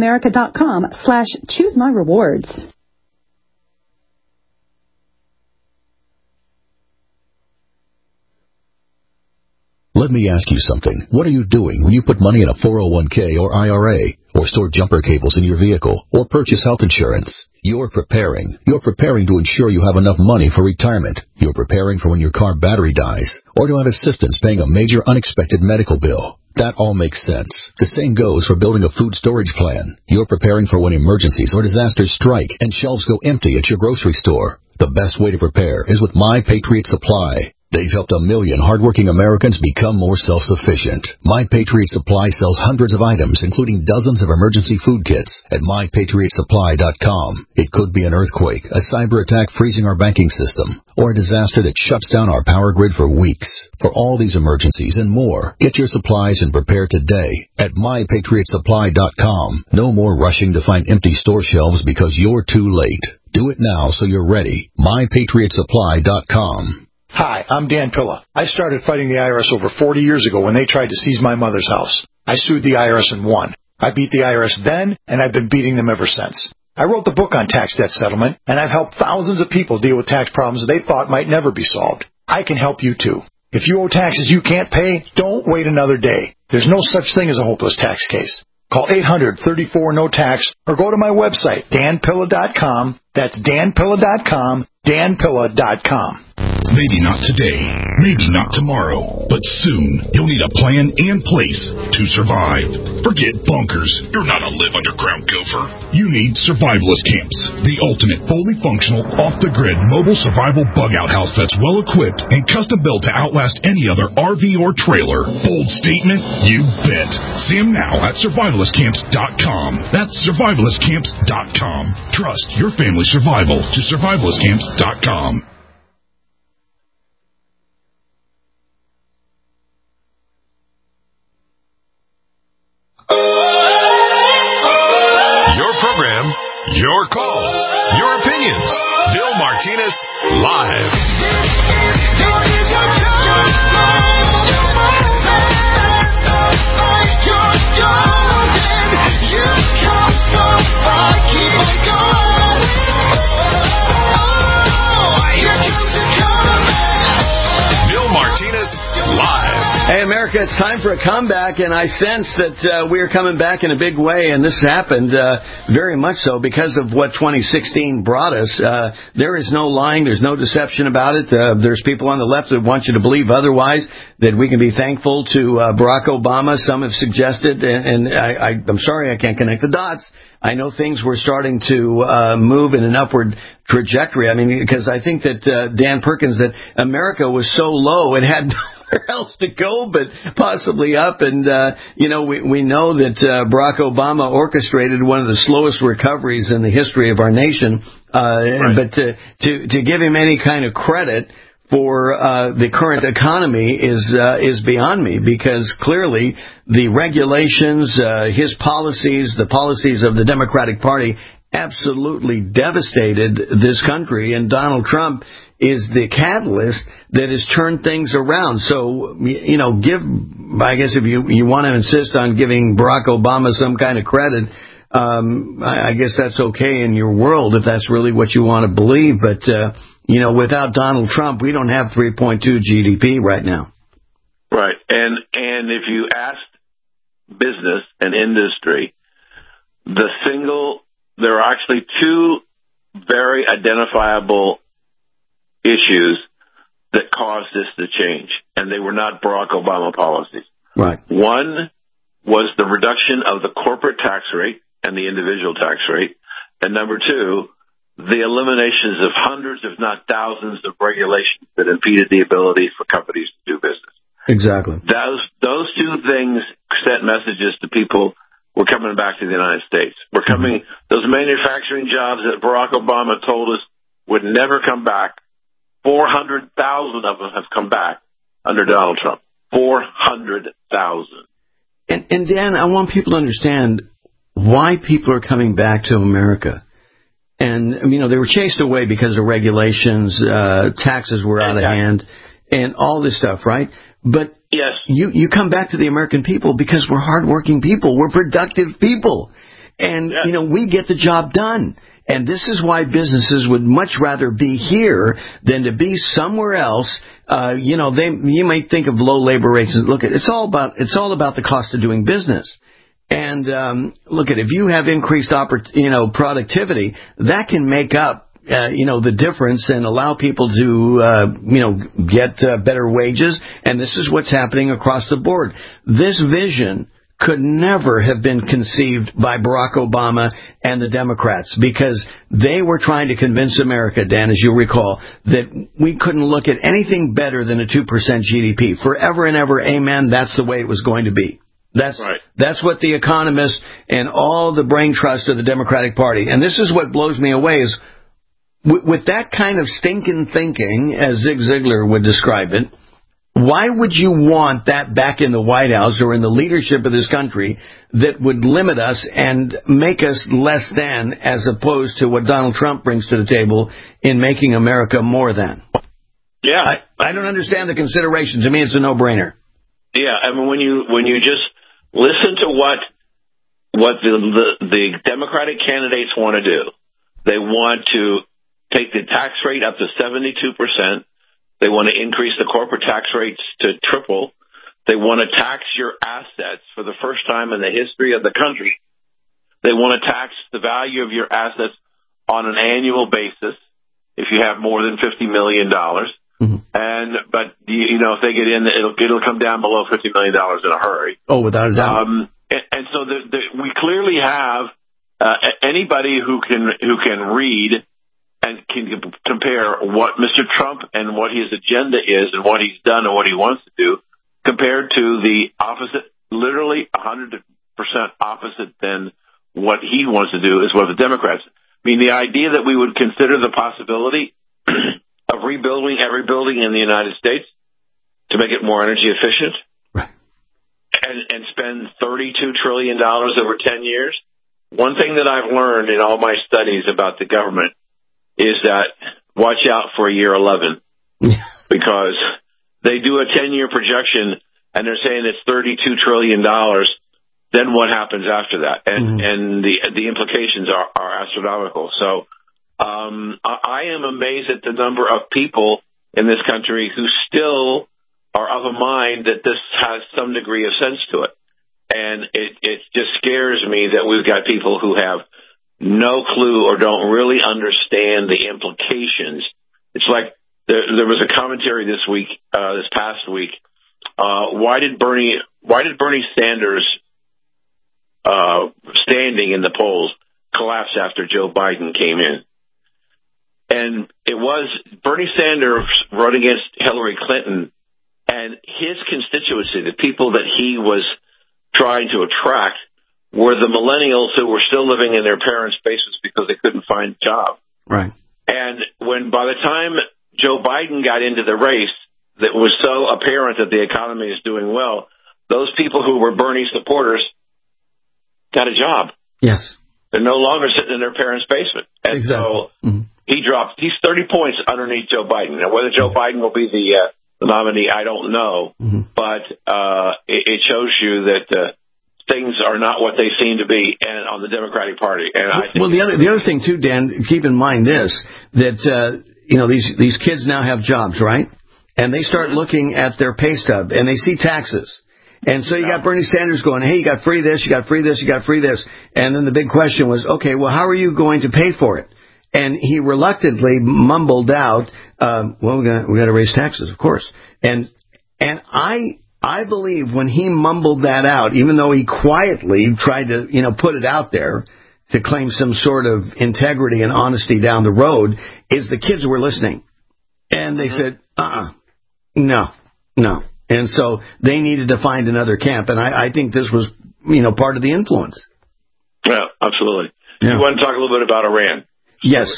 bankofamerica.com/choosemyrewards. Let me ask you something. What are you doing when you put money in a 401k or IRA, or store jumper cables in your vehicle, or purchase health insurance? You're preparing. You're preparing to ensure you have enough money for retirement. You're preparing for when your car battery dies, or to have assistance paying a major unexpected medical bill. That all makes sense. The same goes for building a food storage plan. You're preparing for when emergencies or disasters strike and shelves go empty at your grocery store. The best way to prepare is with My Patriot Supply. They've helped 1 million hardworking Americans become more self-sufficient. My Patriot Supply sells hundreds of items, including dozens of emergency food kits at MyPatriotSupply.com. It could be an earthquake, a cyber attack freezing our banking system, or a disaster that shuts down our power grid for weeks. For all these emergencies and more, get your supplies and prepare today at MyPatriotSupply.com. No more rushing to find empty store shelves because you're too late. Do it now so you're ready. MyPatriotSupply.com. Hi, I'm Dan Pilla. I started fighting the IRS over 40 years ago when they tried to seize my mother's house. I sued the IRS and won. I beat the IRS then, and I've been beating them ever since. I wrote the book on tax debt settlement, and I've helped thousands of people deal with tax problems they thought might never be solved. I can help you too. If you owe taxes you can't pay, don't wait another day. There's no such thing as a hopeless tax case. Call 800-34-NO-TAX or go to my website, danpilla.com. That's danpilla.com, danpilla.com. Maybe not today, maybe not tomorrow, but soon you'll need a plan and place to survive. Forget bunkers. You're not a live underground gopher. You need survivalist camps, the ultimate fully functional, off-the-grid mobile survival bug-out house that's well-equipped and custom-built to outlast any other RV or trailer. Bold statement? You bet. See them now at survivalistcamps.com. That's survivalistcamps.com. Trust your family's survival to survivalistcamps.com. Your calls, your opinions. Bill Martinez, live. Bill Martinez, live. Hey, America, it's time for a comeback, and I sense that we are coming back in a big way, and this happened very much so because of what 2016 brought us. There is no lying. There's no deception about it. There's people on the left that want you to believe otherwise, that we can be thankful to Barack Obama. Some have suggested, and I'm sorry I can't connect the dots. I know things were starting to move in an upward trajectory. I mean, because I think that Dan Perkins, that America was so low, it had nowhere else to go but possibly up. And, we know that Barack Obama orchestrated one of the slowest recoveries in the history of our nation. Right. But to give him any kind of credit for the current economy is beyond me, because clearly the regulations, his policies, the policies of the Democratic Party absolutely devastated this country, and Donald Trump is the catalyst that has turned things around. So, I guess if you want to insist on giving Barack Obama some kind of credit, I guess that's okay in your world if that's really what you want to believe. But, without Donald Trump, we don't have 3.2 GDP right now. Right. And if you asked business and industry, there are actually two very identifiable issues that caused this to change, and they were not Barack Obama policies. Right. One was the reduction of the corporate tax rate and the individual tax rate, and number two, the eliminations of hundreds, if not thousands, of regulations that impeded the ability for companies to do business. Exactly. Those two things sent messages to people. We're coming back to the United States. Those manufacturing jobs that Barack Obama told us would never come back, 400,000 of them have come back under Donald Trump. 400,000. And Dan, I want people to understand why people are coming back to America. And, they were chased away because of regulations, taxes were out of hand, and all this stuff, right? But yes, you come back to the American people because we're hardworking people. We're productive people. And, we get the job done. And this is why businesses would much rather be here than to be somewhere else. You might think of low labor rates. Look, it's all about the cost of doing business. And if you have increased productivity, that can make up the difference and allow people to get better wages. And this is what's happening across the board. This vision could never have been conceived by Barack Obama and the Democrats, because they were trying to convince America, Dan, as you recall, that we couldn't look at anything better than a 2% GDP. Forever and ever, amen, that's the way it was going to be. That's right. That's what the economists and all the brain trust of the Democratic Party. And this is what blows me away is with that kind of stinking thinking, as Zig Ziglar would describe it, why would you want that back in the White House or in the leadership of this country that would limit us and make us less than, as opposed to what Donald Trump brings to the table in making America more than? Yeah. I don't understand the consideration. To me, it's a no-brainer. Yeah, I mean, when you just listen to what the Democratic candidates want to do, they want to take the tax rate up to 72%. They want to increase the corporate tax rates to triple. They want to tax your assets for the first time in the history of the country. They want to tax the value of your assets on an annual basis if you have more than $50 million. But if they get in, it'll come down below $50 million in a hurry. Oh, without a doubt. And so we clearly have anybody who can read and can compare what Mr. Trump and what his agenda is and what he's done and what he wants to do compared to the opposite, literally 100% opposite than what he wants to do is what the Democrats. I mean, the idea that we would consider the possibility of rebuilding every building in the United States to make it more energy efficient, right, and spend $32 trillion over 10 years. One thing that I've learned in all my studies about the government is that watch out for year 11 because they do a 10-year projection and they're saying it's $32 trillion. Then what happens after that? And the implications are astronomical. So I am amazed at the number of people in this country who still are of a mind that this has some degree of sense to it. And it just scares me that we've got people who have no clue or don't really understand the implications. It's like there was a commentary this past week. Why did Bernie Sanders standing in the polls collapse after Joe Biden came in? And it was Bernie Sanders running against Hillary Clinton, and his constituency, the people that he was trying to attract, were the millennials who were still living in their parents' basements because they couldn't find a job. Right. And by the time Joe Biden got into the race, that was so apparent that the economy is doing well, those people who were Bernie supporters got a job. Yes. They're no longer sitting in their parents' basement. And exactly. So he's 30 points underneath Joe Biden. Now, whether Joe Biden will be the nominee, I don't know. But it shows you that things are not what they seem to be on the Democratic Party. And I think the other thing, too, Dan, keep in mind this, that, these kids now have jobs, right? And they start looking at their pay stub, and they see taxes. And so you got Bernie Sanders going, hey, you got free this, you got free this, you got free this. And then the big question was, okay, well, how are you going to pay for it? And he reluctantly mumbled out, well, we got to raise taxes, of course. And I believe when he mumbled that out, even though he quietly tried to, put it out there to claim some sort of integrity and honesty down the road, is the kids were listening. And they said, no. And so they needed to find another camp. And I think this was, part of the influence. Yeah, absolutely. Yeah. You want to talk a little bit about Iran? Yes.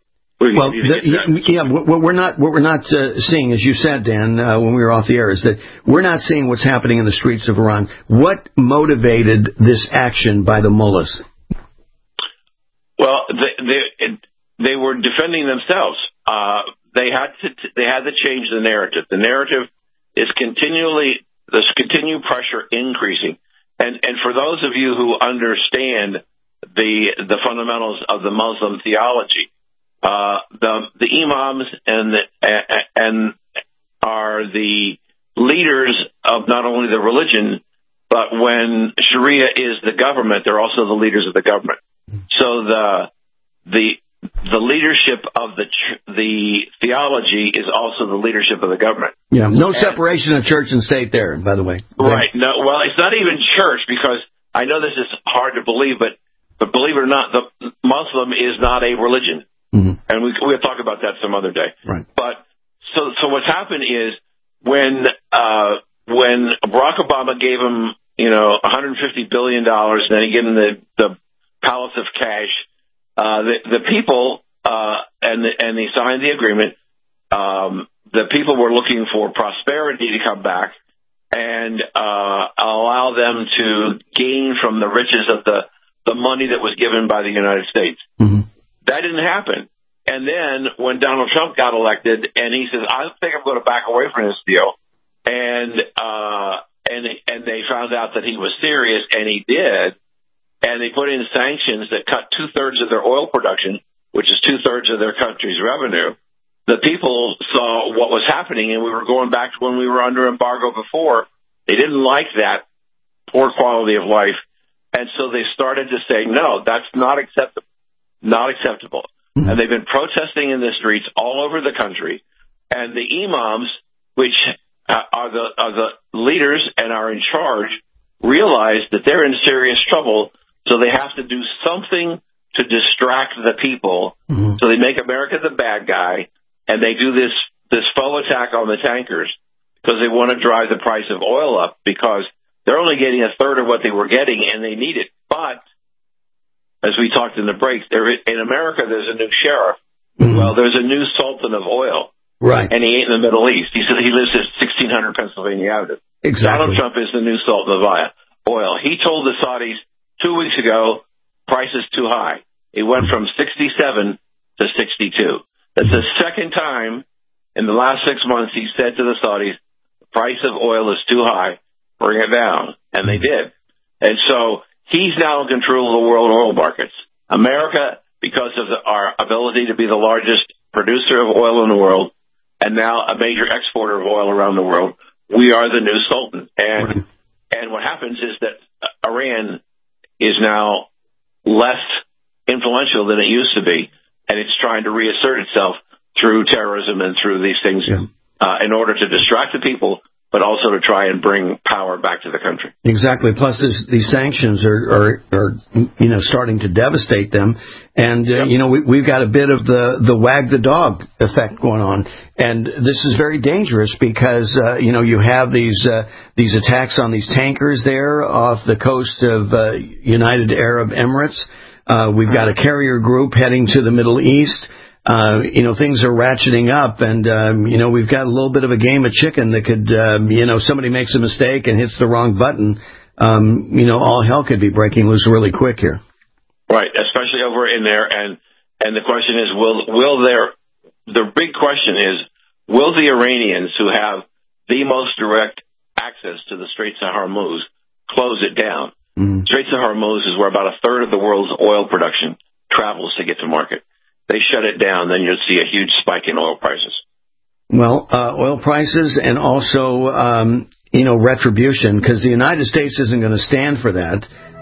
What we're not seeing, as you said, Dan, when we were off the air, is that we're not seeing what's happening in the streets of Iran. What motivated this action by the mullahs? Well, they were defending themselves. They had to change the narrative. The narrative is there's continued pressure increasing. And for those of you who understand the fundamentals of the Muslim theology, the imams and are the leaders of not only the religion, but when Sharia is the government, they're also the leaders of the government. So the leadership of the theology is also the leadership of the government. Yeah, no separation of church and state there, by the way. Right. No, well, it's not even church, because I know this is hard to believe, but believe it or not, the Muslim is not a religion. And we'll talk about that some other day. Right. But so what's happened is when Barack Obama gave him, $150 billion, and then he gave him the palace of cash, the people, and they signed the agreement, the people were looking for prosperity to come back and allow them to gain from the riches of the money that was given by the United States. That didn't happen. And then when Donald Trump got elected, and he says, I think I'm going to back away from this deal, and they found out that he was serious, and he did, and they put in sanctions that cut 2/3 of their oil production, which is 2/3 of their country's revenue. The people saw what was happening, and we were going back to when we were under embargo before. They didn't like that poor quality of life, and so they started to say, no, that's not acceptable. Not acceptable. And they've been protesting in the streets all over the country. And the imams, which are the leaders and are in charge, realize that they're in serious trouble, so they have to do something to distract the people. So they make America the bad guy, and they do this faux attack on the tankers because they want to drive the price of oil up because they're only getting 1/3 of what they were getting, and they need it. But as we talked in the break, in America, there's a new sheriff. Well, there's a new sultan of oil. Right. And he ain't in the Middle East. He said he lives at 1600 Pennsylvania Avenue. Exactly. Donald Trump is the new sultan of oil. He told the Saudis 2 weeks ago, price is too high. It went from 67 to 62. That's the second time in the last 6 months he said to the Saudis, the price of oil is too high, bring it down. And they did. And so he's now in control of the world oil markets. America, because of our ability to be the largest producer of oil in the world, and now a major exporter of oil around the world, we are the new sultan. And what happens is that Iran is now less influential than it used to be, and it's trying to reassert itself through terrorism and through these things in order to distract the people, but also to try and bring power back to the country. Exactly. Plus, these sanctions are starting to devastate them, and we've got a bit of the wag the dog effect going on, and this is very dangerous because you have these attacks on these tankers there off the coast of United Arab Emirates. We've got a carrier group heading to the Middle East. Things are ratcheting up, and we've got a little bit of a game of chicken that could, somebody makes a mistake and hits the wrong button, all hell could be breaking loose really quick here. Right, especially over in there, and the question is, the big question is, will the Iranians, who have the most direct access to the Straits of Hormuz, close it down? Straits of Hormuz is where about 1/3 of the world's oil production travels to get to market. They shut it down, then you'll see a huge spike in oil prices. Well, oil prices and also, retribution, because the United States isn't going to stand for that.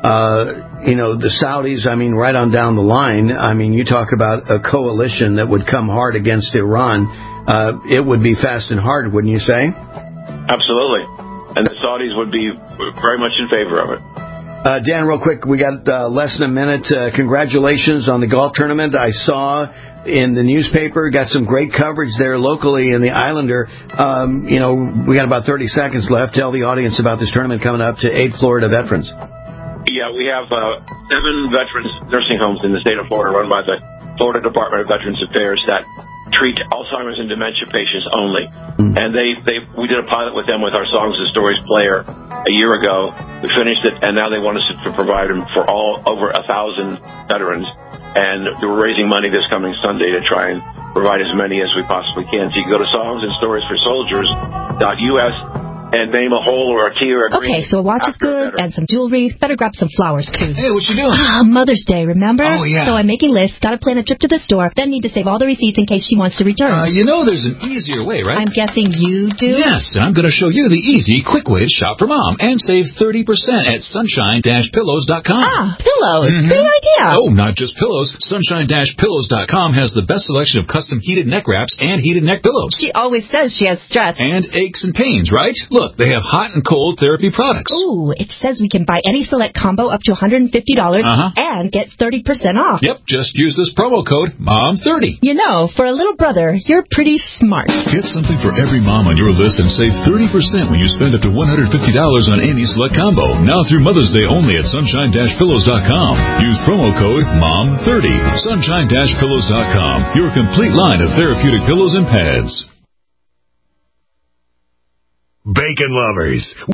The Saudis, right on down the line, you talk about a coalition that would come hard against Iran. It would be fast and hard, wouldn't you say? Absolutely. And the Saudis would be very much in favor of it. Dan, real quick, we got less than a minute. Congratulations on the golf tournament. I saw in the newspaper, got some great coverage there locally in the Islander. We got about 30 seconds left. Tell the audience about this tournament coming up to 8 Florida veterans. Yeah, we have 7 veterans nursing homes in the state of Florida run by the Florida Department of Veterans Affairs that treat Alzheimer's and dementia patients only. And we did a pilot with them with our Songs and Stories player a year ago. We finished it, and now they want us to provide them for over 1,000 veterans. And we're raising money this coming Sunday to try and provide as many as we possibly can. So you can go to songsandstoriesforsoldiers.us and name a hole or a key or a green. Okay, so a watch is good, and some jewelry. Better grab some flowers, too. Hey, what you doing? Mother's Day, remember? Oh, yeah. So I'm making lists, gotta plan a trip to the store, then need to save all the receipts in case she wants to return. There's an easier way, right? I'm guessing you do? Yes, and I'm going to show you the easy, quick way to shop for Mom and save 30% at sunshine-pillows.com. Pillows. Great idea. Oh, not just pillows. Sunshine-pillows.com has the best selection of custom heated neck wraps and heated neck pillows. She always says she has stress. And aches and pains, right? Look, they have hot and cold therapy products. Ooh, it says we can buy any select combo up to $150 and get 30% off. Yep, just use this promo code MOM30. For a little brother, you're pretty smart. Get something for every mom on your list and save 30% when you spend up to $150 on any select combo. Now through Mother's Day only at sunshine-pillows.com. Use promo code MOM30. Sunshine-pillows.com. Your complete line of therapeutic pillows and pads. Bacon lovers.